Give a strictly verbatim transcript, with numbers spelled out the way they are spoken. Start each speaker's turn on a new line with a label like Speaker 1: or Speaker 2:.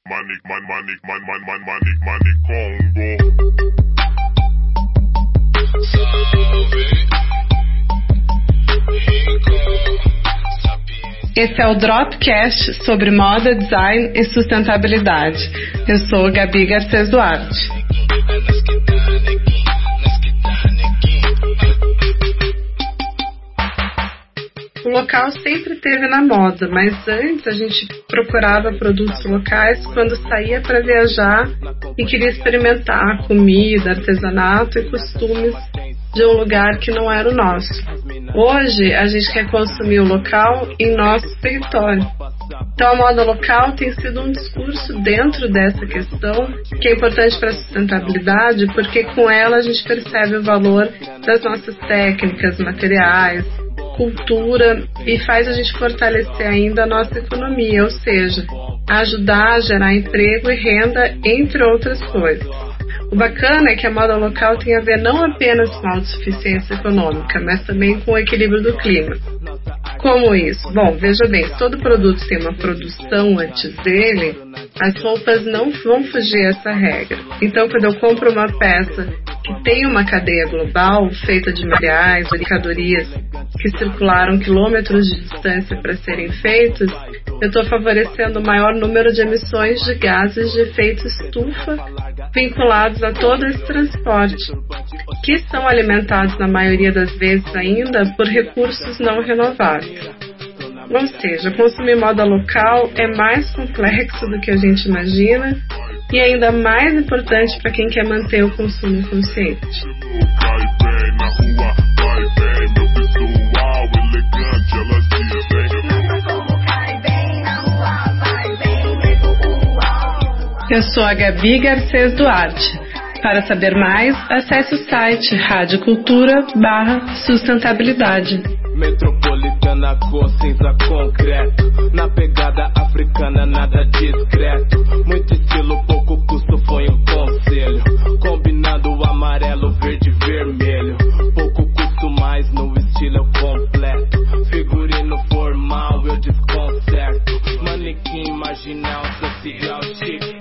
Speaker 1: Money, man, money, man, man, man, money, money, Congo.
Speaker 2: Esse é o Dropcast sobre moda, design e sustentabilidade. Eu sou Gabi Garcês Duarte. O local sempre esteve na moda, mas antes a gente procurava produtos locais quando saía para viajar e queria experimentar comida, artesanato e costumes de um lugar que não era o nosso. Hoje a gente quer consumir o local em nosso território. Então a moda local tem sido um discurso dentro dessa questão que é importante para a sustentabilidade, porque com ela a gente percebe o valor das nossas técnicas, materiais, cultura e faz a gente fortalecer ainda a nossa economia, ou seja, ajudar a gerar emprego e renda, entre outras coisas. O bacana é que a moda local tem a ver não apenas com a autossuficiência econômica, mas também com o equilíbrio do clima. Como isso? Bom, veja bem, se todo produto tem uma produção antes dele, as roupas não vão fugir a essa regra. Então, quando eu compro uma peça que tem uma cadeia global feita de materiais, mercadorias que circularam quilômetros de distância para serem feitos, eu estou favorecendo o maior número de emissões de gases de efeito estufa vinculados a todo esse transporte, que são alimentados na maioria das vezes ainda por recursos não renováveis. Ou seja, consumir moda local é mais complexo do que a gente imagina e ainda mais importante para quem quer manter o consumo consciente. Eu sou a Gabi Garcês Duarte. Para saber mais, acesse o site Rádio Cultura barra Sustentabilidade.
Speaker 3: Metropolitana, cor cinza concreto. Na pegada africana, nada discreto. Muito estilo, pouco custo, foi um conselho. Combinando o amarelo, verde e vermelho. Pouco custo, mais no estilo eu completo. Figurino formal, eu desconcerto. Manequim marginal, social chique.